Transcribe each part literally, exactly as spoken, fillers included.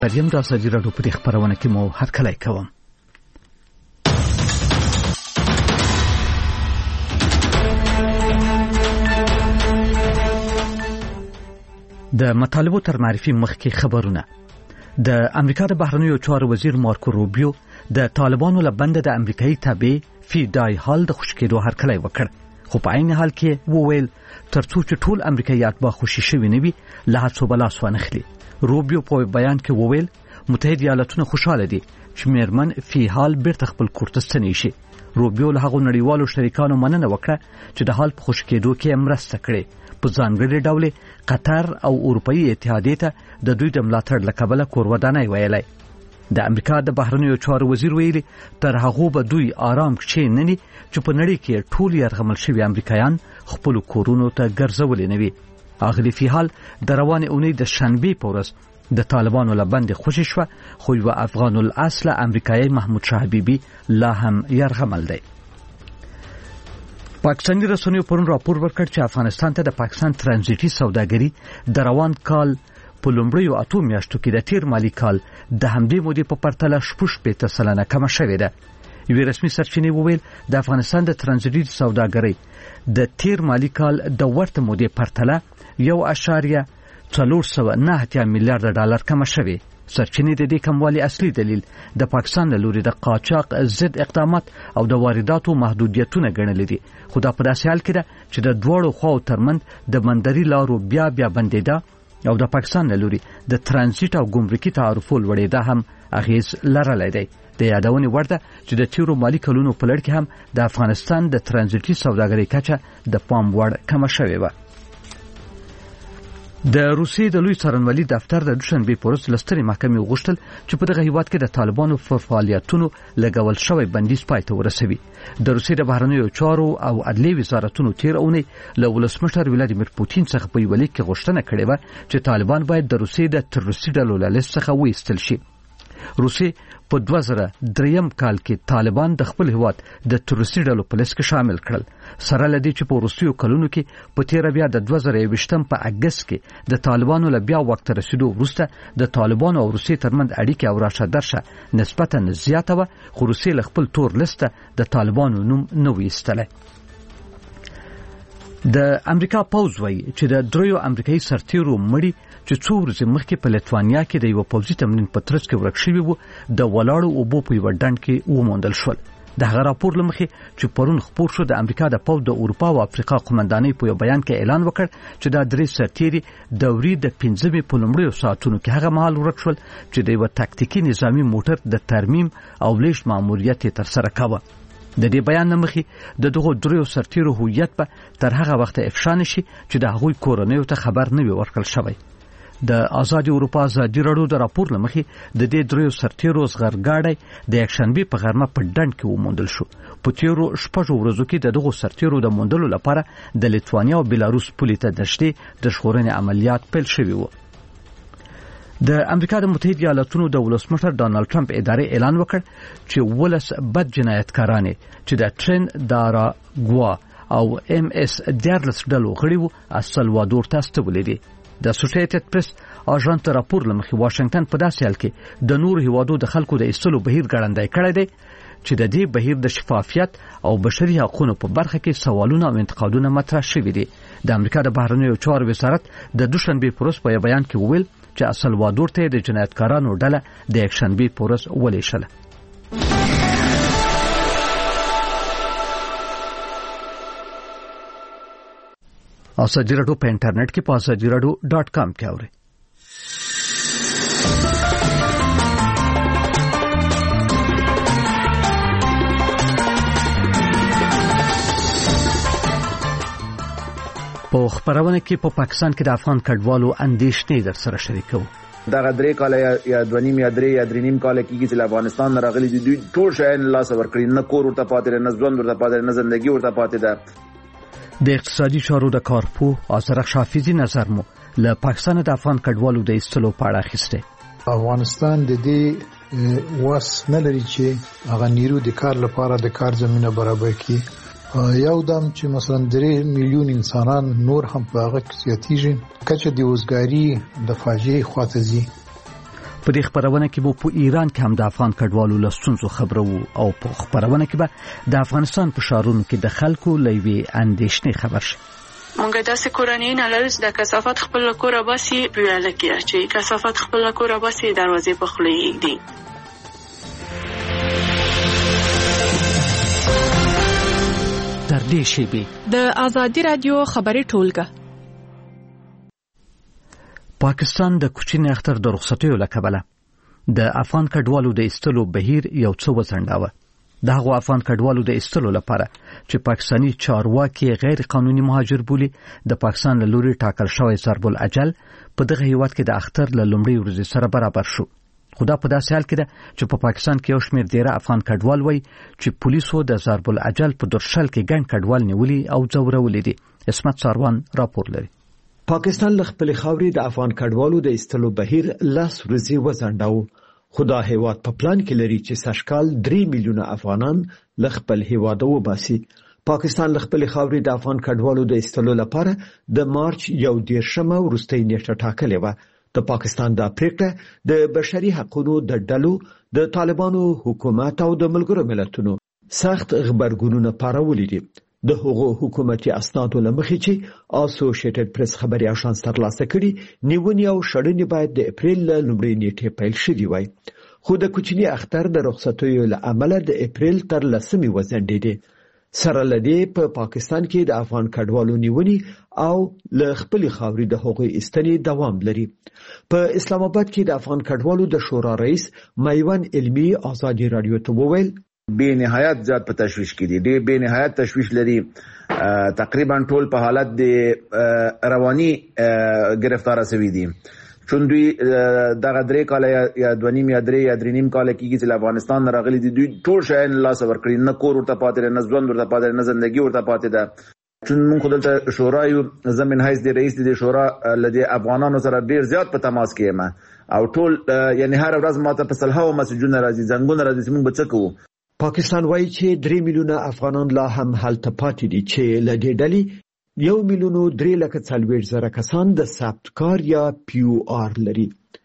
پریم د ازادي راډیو په خبرونه کې مو هرکلی کوم. د مطالبو تر معرفي مخکې خبرونه. د امریکا د بهرنیو چارو وزیر مارکو روبیو د طالبانو له بند د امریکایي تابع فی دای حال د خوشکېدو هرکلی وکړ، خو په عین حال کې وویل ترڅو چې ټول امریکایات به خوشي شوي نه وي له هڅو به لاس وانخلي. روبیو په بیان کې وویل متحده ایالاتونه خوشاله دي چې میرمن فی حال بیرته خپل کور ته ستنې شي. روبیو له هغو نړیوالو شریکانو مننه وکړه چې د حال په خوشي کېدو کې مرسته کړې. په ځانګړي ډول قطر او اروپאי اتحادیه ته د دوی د ملاتړ له کبله کورودانۍ ویلای. د امریکا د بهرنیو چارو وزیر ویلي تر هغه به دوی آرام کښېنني چې په نړۍ کې ټول یرغمل شوي امریکایان خپل کورونو ته ګرځولي نه وي. اغلی فی حال د روانې اونۍ د شنبې په ورځ د طالبانو له بندې خوشي شوه، خو یو افغان الاصل امریکایي محمود شاه حبیبي لا هم یرغمل دی. پاکستاني رسنیو پرون راپور ورکړ چې افغانستان ته د پاکستان ترانزیټي سوداګري د روان کال په لومړیو اتو میاشتو کې د تیر مالی کال د همدې مودې په پرتله شپږ شپېته سلنه کمه شوې ده. یوې رسمي سرچینې وویل د افغانستان د ترانزیټي سوداګرۍ د تیر مالی کال د ورته مودې پرتله یو اشاریه څلور سوه نه اتیا میلیارډ ډالر کمه شوې. سرچینې د دې کموالي اصلي دلیل د پاکستان له لوري د قاچاق ضد اقدامات او د وارداتو محدودیتونه ګڼل دي، خو دا په داسې حال کې ده چې د دواړو خواو ترمنځ د بندري لارو بیا بیا بندیدا او د پاکستان له لوري د ترانزیت او ګمرکي تعرفو لوړېدا هم اغیز لرلی دی. د یادونې وړ ده چې د تیرو مالی کلونو په لړ کې هم د افغانستان د ترانزیتي سوداګرۍ کچه د پام وړ کمه شوې وه. د روسیې د لوی څارنوالي دفتر د دوشنبې په ورځ له سترې محکمې وغوښتل چې په دغه هیواد کې د طالبانو په فعالیتونو لګول شوی بندیز پای ته ورسوي. د روسیې د بهرنیو چارو او عدلیې وزارتونو تیر اونۍ له ولسمشر ولادیمیر پوتین څخه په یوه لیک کې غوښتنه کړې وه چې طالبان باید د روسیې د تروریستي ډلو له لیست څخه وایستل شي. روسیې په دوه زره دریم کال کې طالبان د خپل هیواد د تروریستي ډلو په لیست کې شامل کړل، سره له دې چې په وروستیو کلونو کې په تیره بیا د دوه زره یوویشتم په اګست کې د طالبانو له بیا وخت رسیدو وروسته د طالبانو او روسیې ترمنځ اړیکې او راشه درشه نسبتا زیاته وه، خو روسیې له خپل تور لیسته د طالبانو نوم نه ویستلی. د امریکا پوځ وایي چې د دریو امریکایي سرتیرو مړي چې څو ورځې مخکې په لیتوانیا کې د یو پوځي تمرین په ترڅ کې ورک شوي وو د ولاړو اوبو په یوه ډنډ کې وموندل شول. د هغه راپور له مخې چې پرون خپور شو د امریکا د پوځ د اروپا او افریقا قومندانۍ په یو بیان کې اعلان وکړ چې دا درې سرتیري د وري د پنځمې په لومړیو ساعتونو کې هغه مهال ورک شول چې د یو تاکتیکي نظامی موټر د ترمیم او لیږد ماموریت یې ترسره کاوه. د دې بیان نه مخې د دغو دریو سرتیرو هویت به تر هغه وخته افشا نشي چې د هغوی کورنیو ته خبر نه وي ورکړل شوی. د آزادي اروپا ازادي راډیو د راپور له مخې د دې دریو سرتیرو زغرګاډی د یکشنبې په غرمه په ډنډ کې وموندل شو. په تیرو شپږو ورځو کې د دغو سرتیرو د موندلو لپاره د لیتوانیا او بیلاروس پولې ته دشتې د ژغورنې عملیات پیل شوي وو. د امریکا د متحده ایالاتونو د ولسمشر ډانلډ ټرمپ ادارې اعلان وکړ چې ولس بد جنایتکاران چې د ټرین داراګوا او ام اس دیارلس ډلو غړي وو السلوادور ته استولې دي. د اسوسییټډ پریس اژانس راپور لمخې واشنگټن په داسې حال کې د نور هیوادو د خلکو د ایستلو بهیر ګړندی کړی دی چې د دې بهیر د شفافیت او بشري حقوقو په برخه کې سوالونه او انتقادونه مطرح شوي دي. د امریکا د بهرنیو چارو وزارت د دوشنبې په ورځ په بیان کې وویل چې السلوادور ته د جنایتکارانو ډله د یکشنبې په ورځ ولیږله. ازادي راډیو په انټرنیټ کې په ازادي راډیو ډاټ کام کې اورئ. په خبرونه کې په پاکستان کې د افغان کډوالو اندېښنې در سره شریکو. دا درې کال یا دونیم یا درې یا درې نیم کال کېږي چې افغانستان راغلي دي، ټول شاین الله صبر کړی، نه کور ورته پاتې نه ژوند ورته پاتې نه ژوندۍ ورته پاتې ده. د اقتصادي چارو د کارپو آزرق شافیزی نظر مو له پاکستان د افغان کډوالو د ایستلو په اړه اخیسته. افغانستان د دې واس نه لري چې هغه نیرو د کار لپاره د کار زمينه برابر کړي. یو دم چې مثلا درې میلیون انسانان نور هم په هغه کې زیاتېږي، کچه د وزګاری د فاجعې خواته ځي. په دې خبرونه کې به په ایران کې هم د افغان کډوالو له ستونزو خبرو او په خبرونه کې به د افغانستان په ښارونو کې د خلکو له یوې اندېښنې خبر شي. مونږ داسې کورنۍ نه لرو چې د کثافات خپل کوره باسي پیاله کې چې کثافات خپل کوره باسي دروازې په خوله یږدي. تر دې شیبې د ازادي رادیو خبري ټولګه. پاکستان د کوچنی اختر د رخصتیو لکبله د افغان کډوالو د ایستلو بهیر یو څه وڅنډاوه. د هغو افغان کډوالو د ایستلو لپاره چې پاکستانی چارواکي غیر قانوني مهاجر بولي د پاکستان له لوري ټاکل شوی ضرب الاجل په دغه هیواد کې د اختر له لومړۍ ورځې سره برابر شو. خدا په داسې حال کې ده چې په پا پاکستان کې یو شمېر ډیره افغان کډوال وایي چې پولیسو د ضرب الاجل په درشل کې ګڼ کډوال نیولي او ځورولي دي. اسمت ساروان راپور لري. پاکستان له خپل خاورې د افغان کډوالو د ایستلو بهیر لاس ورځې وځنډاو. خدا هیواد په پلان کې لري چې سږکال درې میلیونه افغانان له خپل هیواد وباسي. پاکستان له خپل خاورې د افغان کډوالو د ایستلو لپاره د مارچ یو دیرشمه وروستۍ نیټه ټاکلې وه. د پاکستان د پریکړه د بشري حقوقو د ډلو د طالبانو حکومت او د ملګرو ملتونو سخت غبرګونونه پارولي دي. د هغو حکومتي اسنادو لمخې چې اسوسییټډ پریس خبري اژانس ترلاسه کړي نیونی او شړنې باید د اپریل لومړۍ نیټې پیل شوي وای. خو د کوچني اختر د رخصتیو له امله د اپریل تر لسمې وځنډېدې. سره لدې په پاکستان کې د افغان کډوالو نیونی او له خپل خاورې د هغوی ایستنې دوام لري. په اسلام آباد کې د افغان کډوالو د شورا رئیس میوان علمي ازادي رادیو ته وویل بے نهایت زیات په تشویش کې دي. ډېر بے نهایت تشویش لري. تقریبا ټول په حالت د رواني گرفتار شوي دي. چون دوی دغه درې کاله یا دوه نیم یا درې یا درې نیم کاله کېږي چې افغانستان نه راغلي دي. دوی ټول شیان له لاسه ورکړي. نه کور ورته پاتې دی، نه ژوند ورته پاتې دی، نه زندګي ورته پاتې ده. چون موږ خو دلته شورا یو، زه من حیث د رئیس د شورا له دې افغانانو سره ډېر زیات په تماس کې یم او ټول یعنی هر ورځ ماته په سلهاوو مسجونه راځي، زنګونه راځي چې موږ به څه کوو. پاکستان وایي چې درې میلیونه افغانان لا هم هلته پاتې دي چې له دې ډلې یو میلیون درې لکه څلوېښت زره کسان د ثبت کار یا پیو آر لري.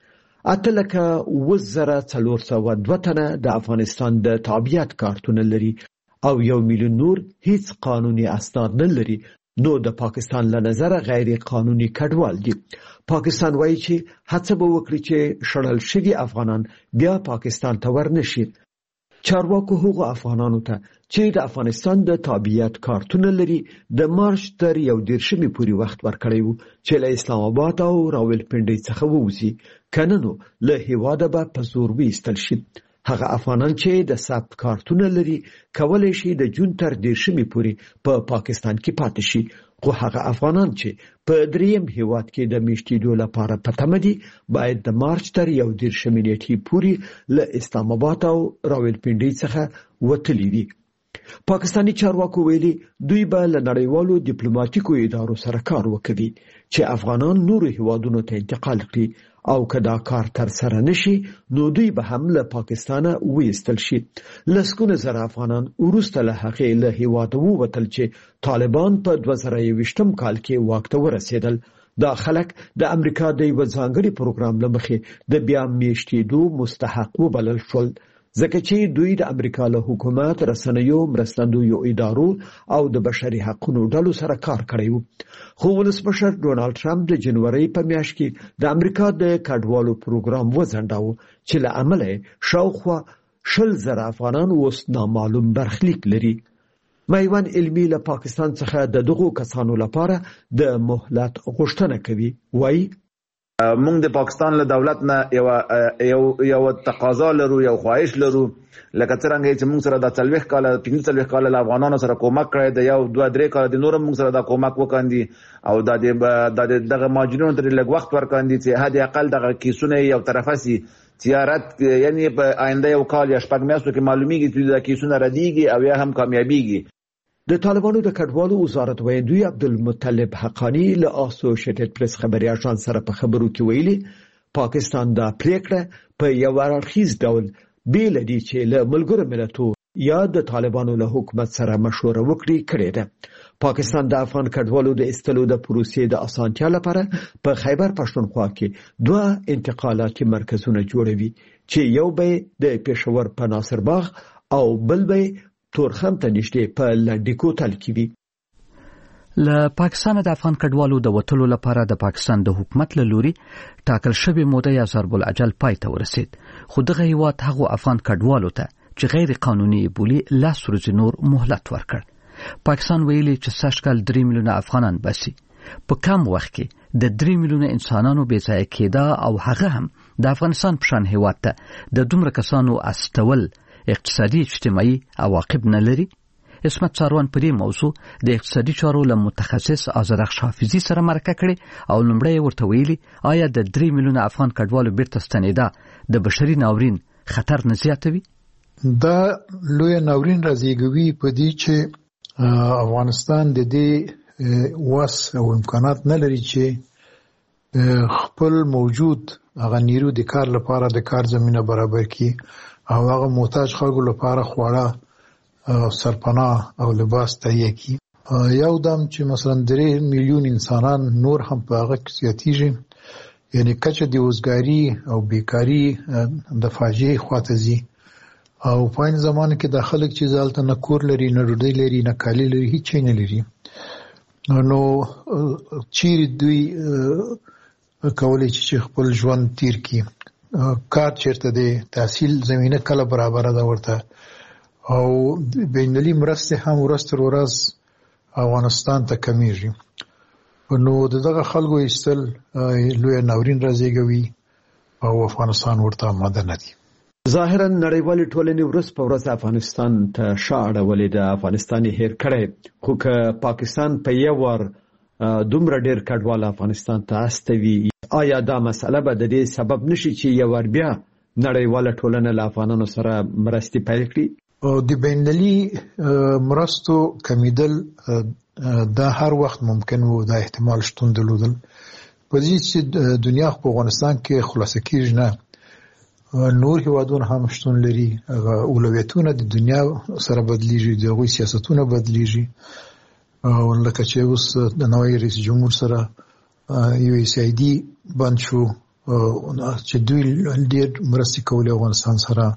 اته لکه اووه زره څلور سوه دوه تنه د افغانستان د تابعیت کارتونه لري او یو میلیون نور هیڅ قانوني اسناد نه لري. نو د پاکستان له نظره غیر قانوني کډوال دي. پاکستان وایي چې هڅه به وکړي چې شړل شوي افغانان بیا پاکستان ته ورنشي. چارواکو هغو افغانانو ته چې د افغانستان د تابعیت کارتونه لري د مارچ تر یو دیرشمې پورې وخت ورکړی وو چې له اسلام آباد او راولپنډۍ څخه ووځي، کنه نو له هیواده به په زور وایستل شي. هغه افغانان چې د ثبت کارتونه لري کولی شي د جون تر دیرشمې پورې په پا پاکستان کې پاتې شي. خو هغه افغانان چې په دریم هیواد کې د میشتېدو لپاره په تمه دي باید د مارچ تر یو دیرشمې نیټې پورې له اسلام آباد او راولپنډۍ څخه وتلي دي. پاکستانی چارواکو ویلي دوی به له نړیوالو ډیپلوماټیکو ادارو سره کار وکړي چې افغانان نورو هیوادونو ته انتقال کړي او که دا کار تر سره نشي نو دوی به هم له پاکستانه وایستل شي. لسګونه زره افغانان وروسته له هغې له هیواده ووتل چې طالبان په دوه زره یوویشتم کال کې واک ته ورسېدل. دا خلک د امریکا د یوه ځانګړي پروګرام له مخې د بیا میشتېدو مستحق وبلل شول ځکه چې دوی د امریکا له حکومت، رسنیو، مرستندویو ادارو او د بشري حقوقو ډلو سره کار کړی وو. خو ولسمشر ډونالد ټرمپ د جنوري په میاشت کې د امریکا د کډوالو پروګرام وځنډاوه چې له امله شاوخوا شل زره افغانان اوس نامعلوم برخلیک لري. میوان علمي له پاکستان څخه د دغو کسانو لپاره د مهلت غوښتنه کوي. وایي موږ د پاکستان له دولت نه یو یو یو تقاضا لرو، یو خواهش لرو، لکه څنګه چې موږ سره د څلوېښت کاله پنځه څلوېښت کاله له افغانانو سره کومک کړی د یو دوه درې کاله د نورم موږ سره د کومک وکاندي او د دغه ماجرونو ته لږ وخت ورکاندي چې حد اقل دغه کیسونه یو طرفه سي تیارت یعنی په آینده یو کال یا شپږ میاشتو کې معلومیږي چې د کیسونه ردیږي او یا هم کامیابیږي. د طالبانو د کډوالو وزارت ویاندوی عبدالمطلب حقانی له اسوسییټډ پریس خبري اژانس سره په خبرو کې ویلي پاکستان دا پریکړه په یو اړخیز ډول بیل دي چې له ملګرو ملتونو یا د طالبانو له حکومت سره مشوره وکړي کړې ده. پاکستان د افغان کډوالو د استلو د پروسې د اسانتیا لپاره په خیبر پښتونخوا کې دوه انتقالاتي مرکزونه جوړوي چې یو به د پېښور په ناصر باغ او بل به تورخم ته نږدې په لنډیکو تل کې وي. له پاکستان د افغان کډوالو د وټلو لپاره د پاکستان د حکومت له لوري ټاکل شوی موده یا ضرب الاجل پای ته ورسید. خو دغه هیواد هغه افغان کډوالو ته چې غیر قانوني بولی لاس ورځ نور مهلت ورکړ. پاکستان ویلي چې سږکال درې میلیونه افغانان بسي. په کم وخت کې د درې میلیونه انسانانو بې ځای کېدا او هغه هم د افغانستان په شان هیواد ته د دومره کسانو استول اقتصادي اجتماعي عواقب نه لري. اسمت ساروان په دې موضوع د اقتصادي چارو له متخصص آزادخش حافظي سره مرکه کړې او لومړی ورته ویلي آیا د درې میلیونه افغان کډوالو بیرته ستنېدا د بشري ناورین خطر نه زیاتوي؟ دا لوی ناورین راځيږي په دې چې افغانستان د دې واس او امکانات نه لري چې خپل موجود هغه نیرو د کار لپاره د کار زمينه برابر کړي او هغه محتاج خلکو لپاره خواړه او سرپناه او لباس تهیه کړي. یو دم چې مثلا درې میلیون انسانان نور هم په هغه کې زیاتېږي، یعنی کچه د وزګاری او بیکاری د فاجعه خواته ځي او په این زمانه کې د خلک چې ځالته نه کور لري نه ډوډۍ لري نه کالی لري هیڅ نه لري، نو چیرې دوی کولای چې خپل ژوند تیر کړي. کار چیرته دی، تحصیل زمينه کله برابر ده ورته او بینالي مرسته هم ورستر ورځ افغانستان ته کمیږي. نو دغه خلکو ایستل لوی ناورین راځيږي او افغانستان ورته آماده نه دي. ظاهرا نړیوال ټولنې ورځ په ورځ افغانستان ته شاړه ولې د افغانستاني هیر کړي، خو که پاکستان په یو ور دومره ډیر کډوال افغانستان ته استوي، آیا دا مسله به د دې سبب نشي چې یو ور بیا نړیوال ټولنه له افغانانو سره مرستې پیل کړي؟ او د بینالي مرستو کمیدل دا هر وخت ممکن وو، دا احتمال شتون درلودل. په دې چې دنیا په افغانستان کې خلاصه کیږي نه، نور هیوادونه هم شتون لري، اولویتونه د دنیا سره بدلیږي، دغه سیاستونه بدلیږي. او لکه چې اوس د نوې رئیس جمهور سره یو ایس آی ډي بند شو چې دوی ډېر مرستې کولې افغانستان سره،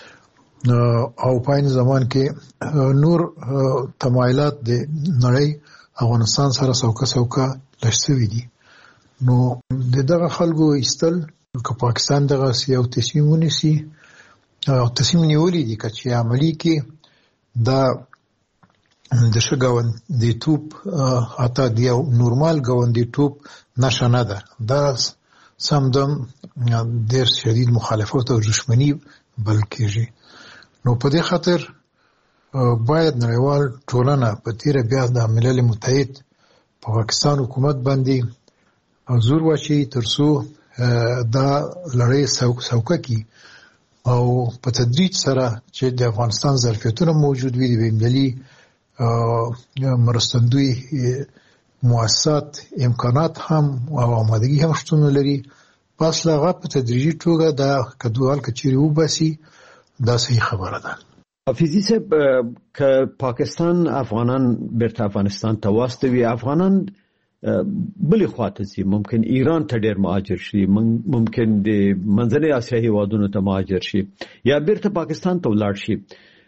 او په این زمان کې نور تمایلات د نړۍ افغانستان سره څوکه څوکه لښتوي دي. نو دغه خلکو ایستل که پاکستان دغه یو تصمیم ونیسي او تصمیم نیولې دي چې عملی کې دا د شګاوندې توپ اته دی او نورمال ګاوندې توپ نشه نه ده، دا سمدم ډېر شدید مخالفت او دښمنی بلکې. نو په دې خاطر باید نړیوال ټولنه په تیر بیا د ملل متحد په پاکستان حکومت باندې زور واچي ترڅو دا لړۍ څوکه کی او په تدریج سره چې د افغانستان ظرفیتونه موجود وي، د بینالي مرستندوی مؤسسات امکانات هم او آمادگی هم شتون لري. پس لاغه په تدریجي توګه دا کډوال کچيري وباسي، دا صحیح خبره ده. حافظي صاحب، که پاکستان افغانان بیرته افغانستان ته واستوي، افغانان بلې خواته ځي، ممکن ایران ته ډېر مهاجر شي، ممکن د منځنۍ اسیا هیوادونو ته مهاجر شي یا بیرته پاکستان ته ولاړ شي.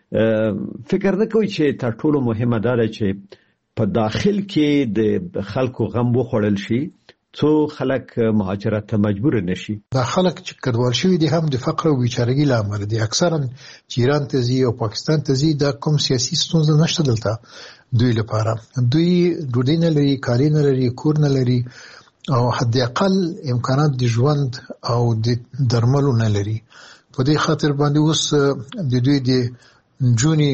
فکر نه کوي چې تر ټولو مهمه ده چې په داخل کې د خلکو غم وخوړل شي څو خلک مهاجرت ته مجبور نشي؟ دا خلک چې کډوال شوي دي هم د فقر او بیچارګۍ له امله دي. اکثرا چې ایران ته ځي او پاکستان ته ځي دا کوم سیاسي ستونزه نشته دلته دوی لپاره. دوی ډوډۍ نه لري، کاری نه لري، کور نه لري او حد اقل امکانات د ژوند او د درملو نه لري. په دې خاطر باندې اوس د دوی د جونی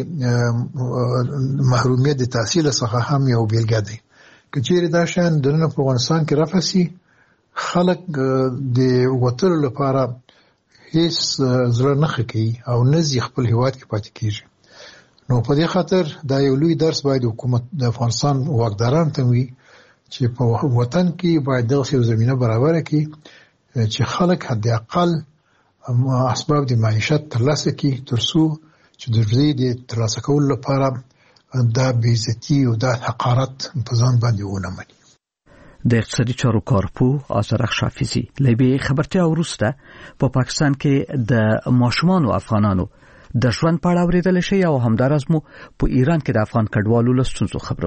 محرومیت د تحصیل څخه هم یو بیلګه دی. کچېره دا شان د نن په افغانستان کې رافسي خلک د وټلو لپاره هیڅ زړه نه خکې او نزي خپل هیواد کې پاتې کیږي. نو په دې خاطر دا یو لوی درس باید حکومت د افغانستان واکداران ته وي چې په وطن کې باید دغه زمينه برابر کړي چې خلک حد اقل اسباب د معیشت ترلاسه کړي ترڅو چې د دې د ترلاسه کولو لپاره دا بې عزتي او دا حقارت په ځان باندې ونه مني. د اقتصادي چارو کارپو آزرخ شافیزی لبی خبرتیا وروسته په پاکستان کې د ماشومان او افغانانو د ژوند په اړه اوریدل شي او همدارس مو په ایران کې د افغان کډوالو له ستونزو خبرو.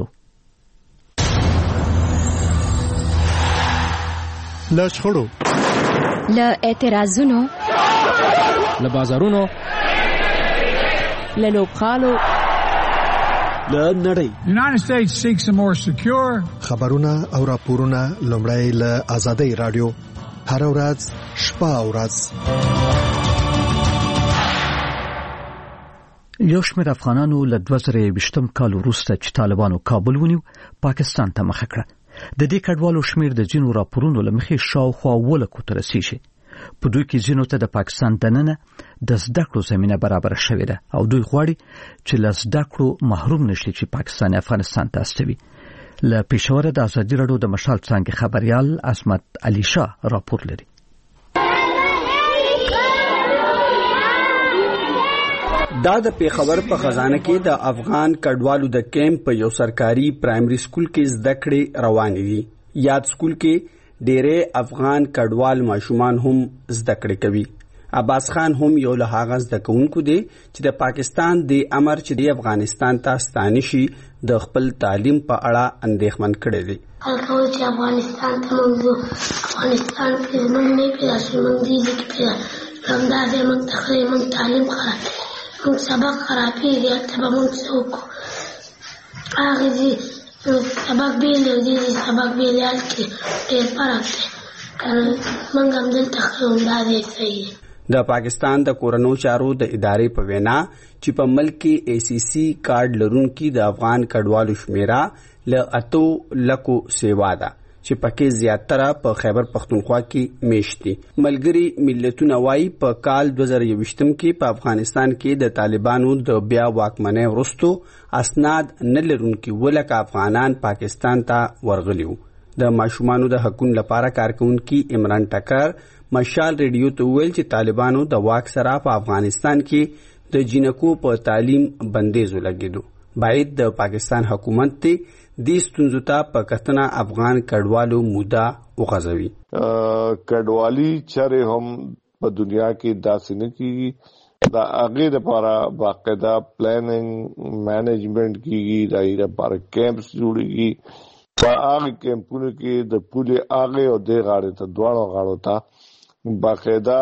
له شخړو، له اعتراضونو، له بازارونو، له لوبخانو، له نړۍ. United States seeks a more secure. خبرونه او راپورونه لومړی له آزادۍ رادیو هر ورځ شپه او ورځ. یو شمېر افغانانو له دوه زره یوویشتم کال وروسته چې طالبانو کابل ونیو پاکستان ته مخه کړه. د دې کډوالو شمېر د ځینو راپورونو له مخې شاوخوا ولکو ته رسیږي. په دوی کې ځینو ته د پاکستان دننه د زده کړو زمينه برابر شوې ده او دوی غواړي چې له زده کړو محروم نشي چې پاکستان افغانستان ته استوي. له پېښور د ازادي رادیو د مشال څنګه خبريال عصمت علي شاه راپور لري. دا د پیښور په خزانه کې د افغان کډوالو د کیمپ په یو سرکاري پرایمري سکول کې زده کړې روان دي. یاد سکول کې ډېرې افغان کډوال ماشومان هم زده کړې کوي. عباس خان هم یو له هغه زده کوونکو دی چې د پاکستان د امر چې د افغانستان ته ستانه شي د خپل تعلیم په اړه اندېښمن کړی دی. الکول چې افغانستان ته موضوع افغانستان کې زموږ نه پیدا شي موږ دې کې پیدا همدا دې موږ تقریبا تعلیم خراب موږ سبق خرابېږي هلته به موږ څوک هغه دې سبق بیل دی سبق بیل هلته ډېر فرق دی موږ هم دلته همدا دې صحیح. د پاکستان د کورنو چارو د ادارې په وینا چې په ملک کې ای سی سی کارت لرونکي د افغان کډوالو شمیره له اتو لکو سیوا ده چې پکې زیاتره په خیبر پختونخوا کې میشتي. ملګری ملتونه وايي په کال دوه زره یوویشتم کې په افغانستان کې د طالبانو د بیا واکمنۍ وروسته اسناد نه لرونکي ولکه افغانان پاکستان ته ورغلیو. د ماشومانو د حقوقو لپاره کارکونکي عمران ټکر مشال ریډیو ته ویل چې طالبانو د واک سره په افغانستان کې د جنکو په تعلیم بندیز ولګیدو. باید د پاکستان حکومت ته د ستونزو ته په کتنه افغان کډوالو مودا وغځوي. کډوالي چره هم په دنیا کې داسې نه کیږي. دا هغه لپاره باقاعده پلانینګ مینجمنت کیږي، دا لپاره کیمپس جوړیږي. په هغه کیمپونو کې د پوله هغه او د غاړې ته دواړو غاړو ته باقاعده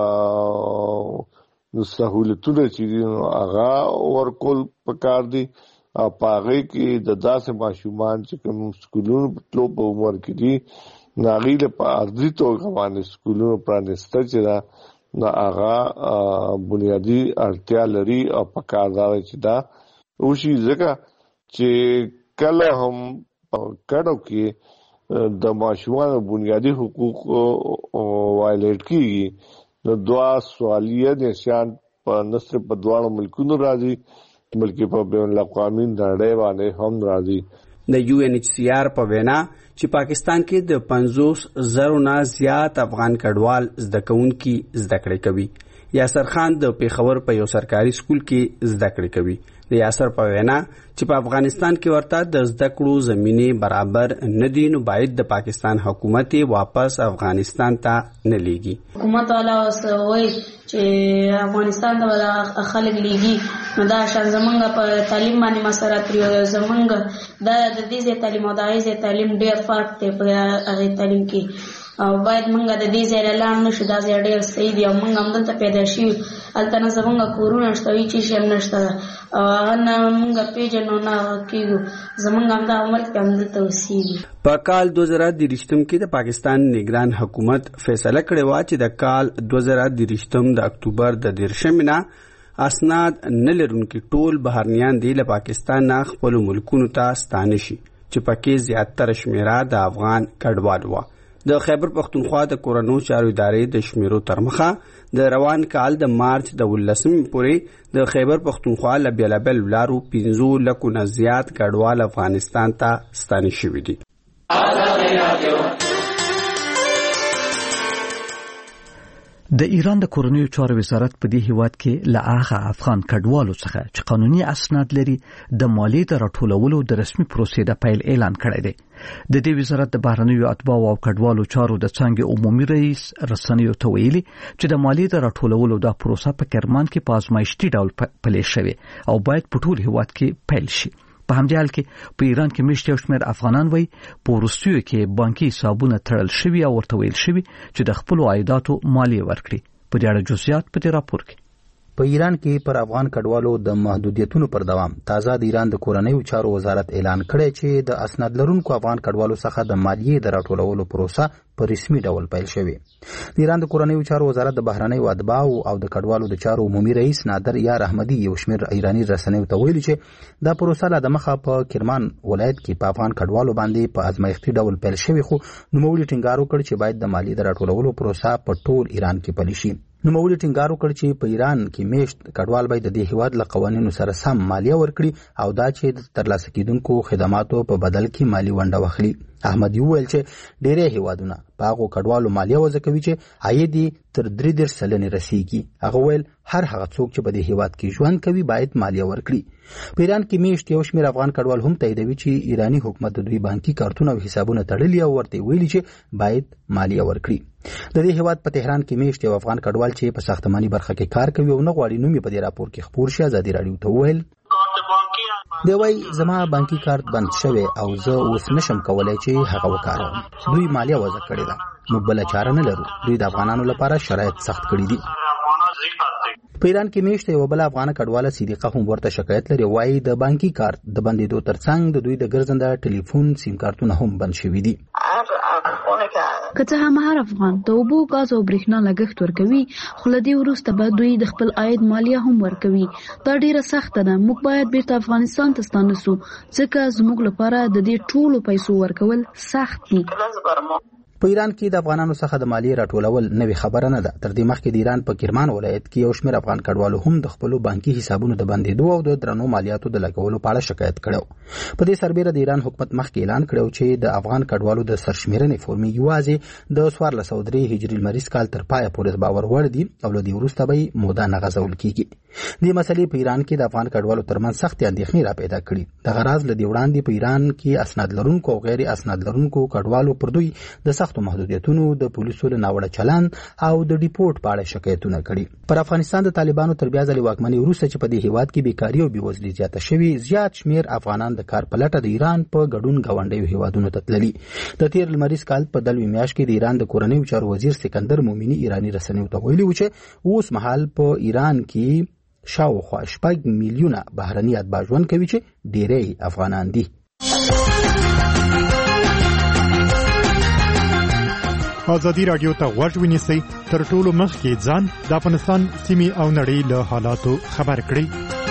نو سہولتونه چې هغه ورکول پکار دي. په هغه کې د داسې ماشومان چې کوم سکولونو په تلو په عمر کې دي ناغیله په ارضي توګه باندې سکولونو پرانسته چې دا نه هغه بنیادی اړتیا لري او پکار دا چې دا وشي ځکه چې کله هم کډو کې د ماشومان بنیادی حقوق وایلیټ کیږي نو دوا سوالیه نشان په نصر په دواړو ملکونو راځي بلکې په بین الاقوامي نړۍ باندې هم راځي. د یو ان ایچ سی آر په وینا چې پاکستان کې د پنځوس زرو نه زیات افغان کډوال زده کوونکي زده کړې کوي. یاسر خان د پیښور په یو سرکاري سکول کې زده کړې کوي. د یاسر په وینا چې په افغانستان کې ورته د زده کړو زمينه برابر نه دي نو باید د پاکستان حکومت واپس افغانستان ته نه لیږي. حکومت والا وسوي چې افغانستان ته ولا خلک لیږي نو دا شان زمونږ په تعلیم باندې مسره پریو زمونږ د دې تعلیم او د دې تعلیم ډېر فرق دی په هغه تعلیم کې او باید موږ د دې ځای لاندې نشو دا ځای ډېر صحیح دی او موږ هم دلته پیدا شي البته زمونږ کورونه شته چې شي نشته او نه موږ پیژنو نه کیږو زمونږ هم دا عمر کې هم دلته وسیږي. په کال دوه زره دریشتم کې د پاکستان نگران حکومت فیصله کړې و چې د کال دوه زره دریشتم د اکتوبر د دیرشم نه اسناد نه لرونکي ټول بهرنیان دی له پاکستان نه خپل ملکونو ته ستانه شي چې پکې زیاتره شمیره د افغان کډوال و. د خیبر پختونخوا د کورنو چارو ادارې د شمیرو ترمخه د روان کال د مارچ د ولسمې پورې د خیبر پختونخوا له بیلابل ولارو پنځو لکو نه زیات کډوال افغانستان ته ستانه شوي دي. د ایران د کورنیو چارو وزارت په دې هیواد کې له هغه افغان کډوالو څخه چې قانوني اسناد لري د مالیې د راټولولو د رسمي پروسې د پیل اعلان کړی دی. د دې وزارت د بهرنیو اتباعو او کډوالو چارو د څانګې عمومي رئیس رسنیو ته ویلي چې د مالیې د راټولولو د پروسه په کرمان کې په ازمایښتي ډول پلې شوې او باید په ټول هیواد کې پیل شي. په همدې حال کې په ایران کې مشت یو شمېر افغانان وایي په وروستیو کې بانکي حسابونه تړل شوي او ورته ویل شوي چې د خپلو عایداتو مالیه ورکړي. په دې اړه جزئیات په دې راپور کې. په ایران کې پر افغان کډوالو د محدودیتونو پر دوام تازه د ایران د کورنیو چارو وزارت اعلان کړی چې د اسناد لرونکو افغان کډوالو څخه د مالیې د راټولولو پروسه په رسمي ډول پیل شوې. د ایران د کورنیو چارو وزارت د بهرنیو اتباعو او د کډوالو د چارو عمومي رئیس نادر یار احمدي یو شمېر ایرانی رسنیو ته ویلي چې دا پروسه لا د مخه په کرمان ولایت کې په افغان کډوالو باندې په ازمایښتي ډول پیل شوې، خو نوموړي ټینګار وکړ چې باید د مالیې د راټولولو پروسه په ټول ایران کې پلي شي. نوموړي ټینګار وکړ چې په ایران کې میشت کډوال باید د دې هیواد له قوانینو سره سم مالیه ورکړي او دا چې د ترلاسه کیدونکو خدماتو په بدل کې مالی ونډه واخلي. احمدي وویل چې ډېری هیوادونه په هغو کډوالو مالیه وضع کوي چې عاید یې تر درې دېرش سلنې رسیږي. هغه ویل هر هغه څوک چې په دې هیواد کې ژوند کوي باید مالیه ورکړي. په ایران کې میشت یو شمېر افغان کډوال هم تاییدوي چې ایرانی حکومت د دوی بانکي کارتونه او حسابونه تړلي او ورته ویلي چې باید مالیه ورکړي. د دې هیواد په تهران کې میشت یو افغان کډوال چې په ساختماني برخه کې کار کوي او نه غواړي نوم یې په دې راپور کې خپور شي ازادي راډیو ته وویل دی وای زما بانکي کارت بند شوی او زه اوس نشم کولای چې هغه وکاروم. دوی مالیه وضع کړې ده، موږ بل چاره نه لرو. دوی د افغانانو لپاره شرایط سخت کړي دي. په ایران کې میشته یو بل افغان کډواله صدیقه هم ورته شکایت لري، وایي د بانکي کارت د بندېدو ترڅنګ د دوی د ګرځنده ټلیفون سیم کارتونه هم بند شوي دي. که څه هم هر افغان د اوبو، غاز او برېښنا لګښت ورکوي، خو له دې وروسته به دوی د خپل عاید مالیه هم ورکوي. دا ډیره سخته ده. موږ باید بیرته افغانستان ته ستانه سو ځکه زموږ لپاره د دې ټولو پیسو ورکول سخت دي. په ایران کې د افغانانو څخه د مالیې راټولول نوې خبره نه ده. تر دې مخکې د ایران په کرمان ولایت کې یو شمېر افغان کډوالو هم د خپلو بانکي حسابونو د بندېدو او د درنو مالیاتو د لګولو په اړه شکایت کړی. په دې سربیره د ایران حکومت مخکې اعلان کړی چې د افغان کډوالو د سرشمېرنې فورمې یوازې د څوارلس سوه درې هجري لمریز کال تر پایه پورې باور وړ دي او له دې وروسته به یې موده نه غځول کیږي. دې مسلې په ایران کې د افغان کډوالو ترمنځ سختې اندېښنې را پیدا کړي. دغه راز له دې وړاندې په ایران کې اسناد لرونکو او غیر اسناد لرونکو کډوالو پر دوی د سختو محدودیتونو، د پولیسو له ناوړه چلند او د ډیپورټ په اړه شکایتونه کړي. پر افغانستان د طالبانو تر بیا ځلې واکمنۍ وروسته چې په دې هیواد کې بیکاري او بېوزلي زیاته شوې، زیات شمېر افغانان د کار په لټه د ایران په ګډون ګاونډیو هیوادونو ته تللي. د تېر لمریز کال په دلوي میاشت کې د ایران د کورنیو چارو وزیر سکندر مومني ایرانی رسنیو ته ویلي و چې اوس مهال په ایران کې شاوخوا شپږ میلیونه بهرني اتباع ژوند کوي چې ډېری افغانان دي. ازادي راډیو ته غوږ ونیسئ، تر ټولو مخکې ځان د افغانستان سیمې او نړۍ له حالاتو خبر کړئ.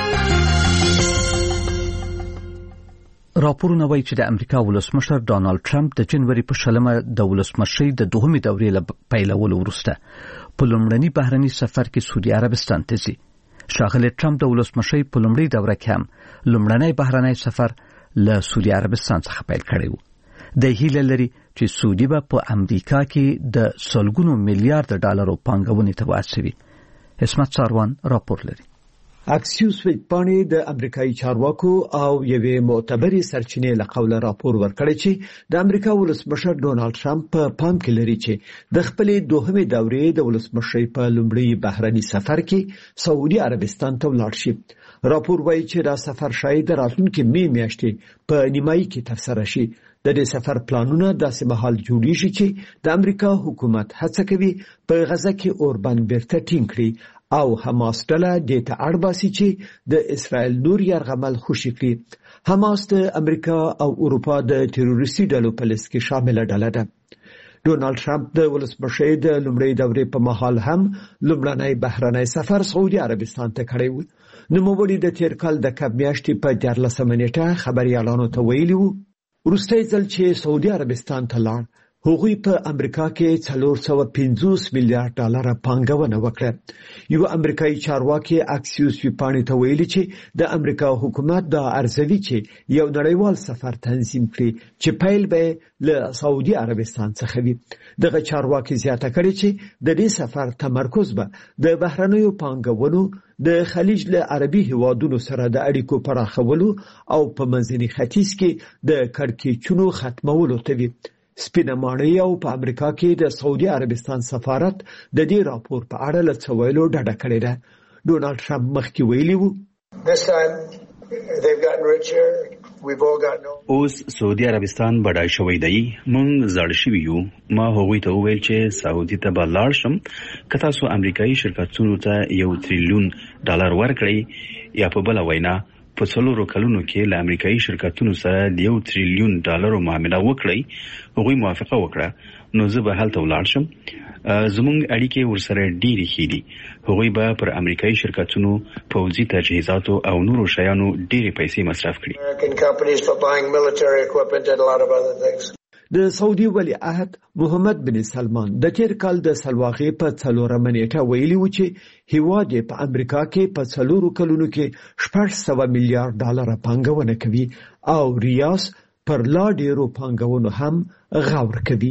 راپورونه وایي چې د امریکا ولسمشر ډانالډ ټرمپ د جنوري په شلمه د ولسمشرۍ د دوهمې دورې له پیلولو وروسته په لومړني بهرني سفر کې سعودي عربستان ته ځي. ښاغلی ټرمپ د ولسمشرۍ په لومړۍ دوره کې هم لومړنی بهرنی سفر له سعودي عربستان څخه پیل کړی و. د هیله لري چې سعودي به په امریکا کې د سلګونو میلیارډ ډالرو پانګونې ته واچوي. اسمت ساروان راپور لري. اکسیوس ویبپاڼې د امریکایي چارواکو او یوې معتبرې سرچینې له قوله راپور ورکړی چې د امریکا ولسمشر ډونالډ ټرمپ په پام کې لري چې د خپلې دوهمې دورې د ولسمشرۍ په لومړي بهرني سفر کې سعودي عربستان ته ولاړ شي. راپور وایي چې دا سفر شاید د راتلونکي مې میاشتې په نیمایي کې ترسره شي. د دې سفر پلانونه داسې مهال جوړیږي چې د امریکا حکومت هڅه کوي په غزه کې اوربند بیرته ټینګ کړي او حماس ډله دې ته اړ باسي چې د اسرائیل نور یرغمل خوشي کړي. حماس د امریکا او اروپا د تروریستي ډلو په لیست کې شامل ډله ده. ډونالډ ټرمپ د ولسمشرۍ د لومړۍ دورې په مهال هم لومړنی بهرنی سفر سعودي عربستان ته کړی و. نوموړي د تیر کال د کب میاشتې په دیارلسمه نیټه خبریالانو ته ویلي و وروستی ځل چې سعودي عربستان ته لاړ هغوی په امریکا کې څلور سوه پنځوس میلیارډ ډالر پانګونه وکړه. یو امریکایي چارواکي اکسیوس ویپاڼې ته ویلي چې د امریکا حکومت دا ارزوي چې یو نړیوال سفر تنظیم کړي چې پیل به له سعودي عربستان څخه وي. دغه چارواکي زیاته کړې چې د دې سفر تمرکز به د بهرنیو پانګونو د خلیج له عربي هیوادونو سره د اړیکو پراخولو او په منځني ختیځ کې د کړکېچونو ختمولو ته وي. سپینه ماڼۍ او په امریکا کې د سعودي عربستان سفارت د دې راپور په اړه له څه ویلو ډډه کړې ده. ډونالډ ټرمپ مخکې ویلي وو اوس سعودي عربستان بډای شوی دی، مونږ زړ شوي یو. ما هغوی ته وویل چې سعودي ته به لاړ شم که تاسو امریکایي شرکتونو ته یو تریلیون ډالر ورکړئ، یا په بله وینا په څلورو کلونو کې له امریکایي شرکتونو سره د یو تریلیون ډالرو معامله وکړئ. هغوی موافقه وکړه نو زه به هلته ولاړ شم. زموږ اړیکې ورسره ډېرې ښې دي. هغوی به پر امریکایي شرکتونو پوځي تجهیزاتو او نورو شیانو ډېرې پیسې مصرف کړي. د سعودي ولی عهد محمد بن سلمان د تیر کال د سلواغې په څلورمه نیټه ویلي و چې هیواد یې په امریکا کې په څلورو کلونو کې شپږ سوه میلیارډ ډالر پانګونه کوي او ریاض پر لا ډیرو پانګونو هم غور کوي.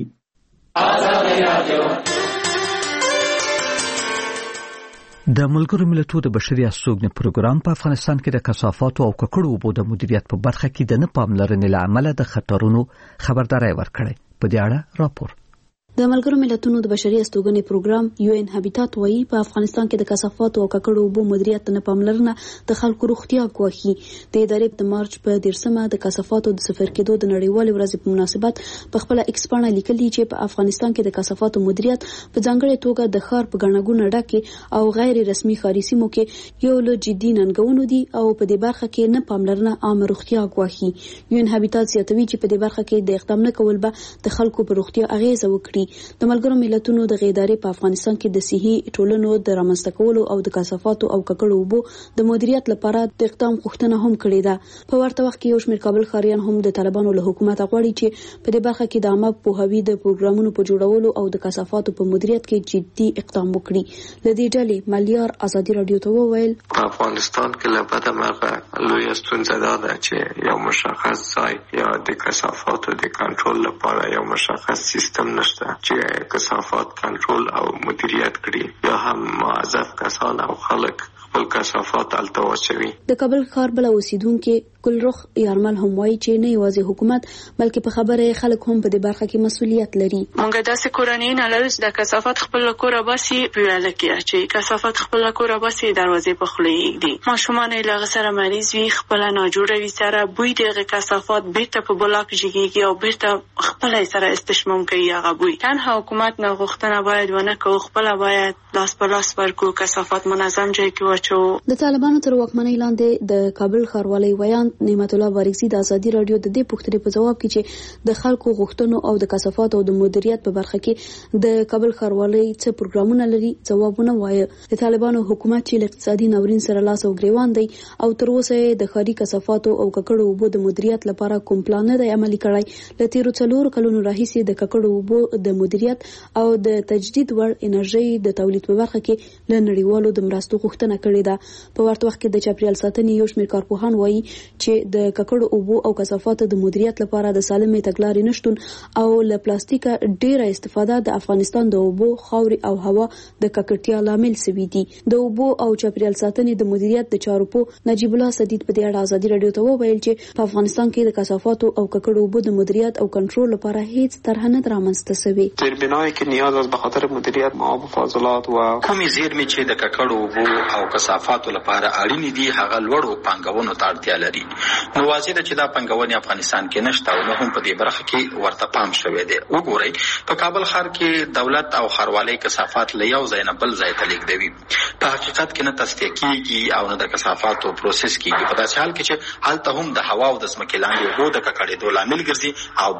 د ملګرو ملتونو د بشري استوګنې پروګرام په افغانستان کې د کثافاتو او ککړو اوبو د مدیریت په برخه کې د نه پاملرنې له امله د خطرونو خبرداري ورکړې. په دې اړه راپور. د ملګرو ملتونو د بشري استوګنې پروګرام یو ان هابیټات وایي په افغانستان کې د کثافاتو او ککړو اوبو مدیریت نه پاملرنه د خلکو روغتیا ګواښي. د ادارې د مارچ په دیرشمه د کثافاتو د صفر کېدو د نړیوالې ورځې په مناسبت په خپل ایکس پاڼه لیکلي چې په افغانستان کې د کثافاتو مدیریت په ځانګړې توګه د ښار په ګڼه ګوڼه ډکې او غیر رسمي ښاري سیمو کې یو له جدي ننګونو دي او په دې برخه کې نه پاملرنه عامه روغتیا ګواښي. یو ان هابیټات زیاتوي چې په دې برخه کې د اقدام نه کول به د خلکو په روغتیا اغیزه وکړي. د ملګرو ملتونو د ادارې په افغانستان کې د صحي ټولنو د رامنځته کولو او د کثافاتو او ککړو اوبو د مدیریت لپاره د اقدام غوښتنه هم کړې ده. په ورته وخت کې یو شمېر کابل ښاریان هم د طالبانو له حکومت غواړي چې په دې برخه کې د عامه پوهاوي د پروګرامونو په جوړولو او د کثافاتو په مدیریت کې جدي اقدام وکړي. له دې ډلې ملیار ازادي رادیو ته وویل په افغانستان کې له بده مرغه لویه ستونزه دا ده چې یو مشخص ځای یا د کثافاتو د کنټرول لپاره یو مشخص سیستم نشته چې کثافات کنټرول او مدیریت کړي یا هم موظف کسان او خلک خپل کثافات الته واچوي. د کابل ښار بل اوسیدونکو ګلرخ یارمل هم وایي چې نه یوازې حکومت بلکې په خبره خلک هم په دې برخه کې مسؤلیت لري. مونږ داسې کورنۍ نه لرو چې د کثافات خپل کور باسي ویل کې چې کثافات خپل کور باسي دروازې په خولې دي. ماشومان یې لږ سره مریض وي خپل نه جوړ وي سره بوی د کثافات بیرته په بلاک جګیږي او بیرته خپل سره استشمام کوي هغه بوی. تنها حکومت نه غوښتنه باید ونه کوي خپل باید لاس په لاس ورکو کثافات منظم ځای کې واچو. د طالبانو تر واکمنۍ لاندې د کابل ښاروالۍ ویان نعمت الله وارثي د ازادي رادیو د دې پوښتنې په جواب کې چې د خلکو غوښتنو او د کثافاتو او د مدیریت په برخه کې د کابل ښاروالۍ څه پروګرامونه لري ځوابونه وایي. د طالبانو حکومت چې اقتصادي ناورین سره لاس او ګریوان دی او تر اوسه د ښاري کثافاتو او ککړو اوبو د مدیریت لپاره کوم پلان نه دی عملي کړی. له تیرو څلورو کلونو راهیسې د ککړو اوبو د مدیریت او د تجدید وړ انرژي د تولید په برخه کې له نړیوالو د مرستو غوښتنه کړې ده. په ورته وخت کې د چاپیریال ساتنې یو شمېر کارپوهان وایي چې د ککړو اوبو او کثافاتو د مدیریت لپاره د سالمې تګلارې نشتون او له پلاستیکه ډیره استفاده د افغانستان د اوبو خاورې او هوا د ککړتیا لامل شوی دي. د اوبو او چاپیریال ساتنې د مدیریت د چارو په نجیب الله سدید په دې اړه ازادي رادیو ته وویل چې په افغانستان کې د کثافاتو او ککړو اوبو د مدیریت او کنټرول لپاره هیڅ طرح نه رامنځته شوی. زیربنایی که نیاز است به خاطر مدیریت معاب فاضلات و کومې زیرمې چې د ککړو اوبو او کثافاتو لپاره اړین دي هغه لوړو پانګونو ته اړتیا لري. نو واضح ده چې دا پانګونې افغانستان کې نشته او نه هم په دې برخه کې ورته پام شوی دی. وګورئ په کابل ښار کې دولت او ښاروالۍ کثافات له یو ځای نه بل ځای ته لیږدوي. په حقیقت کې نه تصفیه کیږي او نه د کثافاتو پروسس کیږي. په داسې حال کې چې هلته هم د هوا او د ځمکې لاندې اوبو د ککړېدو لامل ګرځي او باد یې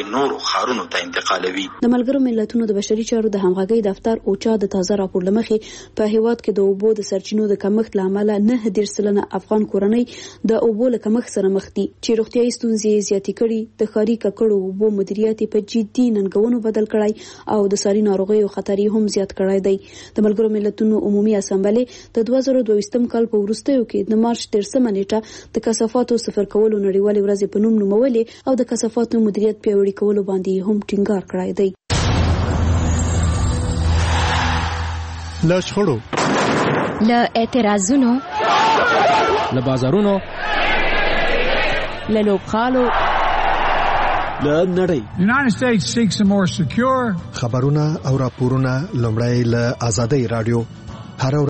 نورو ښارونو ته انتقالوي. د ملګرو ملتونو د بشري چارو د همغږي دفتر اوچا د تازه راپور لمخې په هیواد کې د اوبو د سرچینو د کمښت لامل نه ډیر سلنه افغان کورنۍ د اوبو له کمښت سره مخ دي چې روغتيایي ستونزې زیاتې کړي، د ښاري ککړو اوبو مدیریت په جدي ننګونو بدل کړای او د ساري ناروغیو خطر هم زیات کړای دی. د ملګرو ملتونو عمومي اسامبلې د دوه زره دوه کال په وروستیو کې د مارچ تیرسمه نیټه د کثافاتو صفر کولو نړیوالې ورځې په نوم نومولې او د کثافاتو مدیریت پیاوړي کولو باندې هم ټینګار کړی دی. له شخړو، له اعتراضونو، له بازارونو، له لوبغالو، له نړۍ. The United States seeks a more secure خبرونه او راپورونه لومړی له آزادۍ رادیو هر